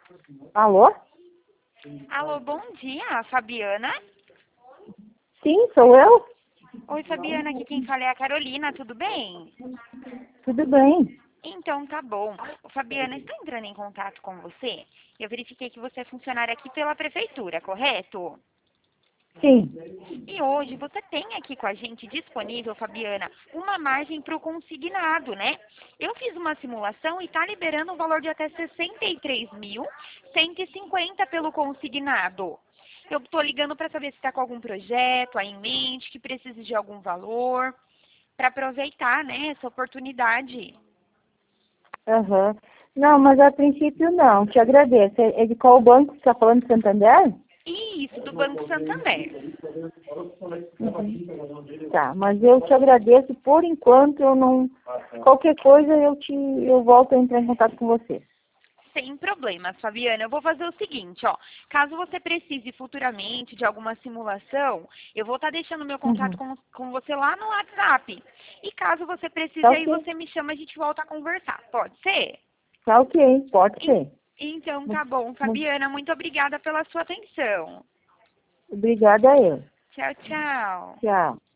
Alô? Alô, bom dia, Fabiana. Sim, sou eu? Oi, Fabiana, aqui quem fala é a Carolina, tudo bem? Tudo bem? Então, tá bom. Ô, Fabiana, estou entrando em contato com você. Eu verifiquei que você é funcionária aqui pela prefeitura, correto? Sim. E hoje você tem aqui com a gente disponível, Fabiana, uma margem para o consignado, né? Eu fiz uma simulação e está liberando um valor de até 63.150 pelo consignado. Eu estou ligando para saber se está com algum projeto aí em mente, que precise de algum valor, para aproveitar, né, essa oportunidade. Aham. Não, mas a princípio não. Te agradeço. É de qual banco você está falando, de Santander? Isso, do Banco Santander. Tá, mas eu te agradeço. Por enquanto, eu não... Qualquer coisa, eu volto a entrar em contato com você. Sem problemas, Fabiana. Eu vou fazer o seguinte, ó. Caso você precise futuramente de alguma simulação, eu vou estar deixando meu contato Uhum. com você lá no WhatsApp. E caso você precise, Tá aí ok. você me chama, a gente volta a conversar. Pode ser? Tá ok, pode En- ser. Então, Mu- tá bom. mu- Fabiana, muito obrigada pela sua atenção. Obrigada a eu. Tchau, tchau. Tchau.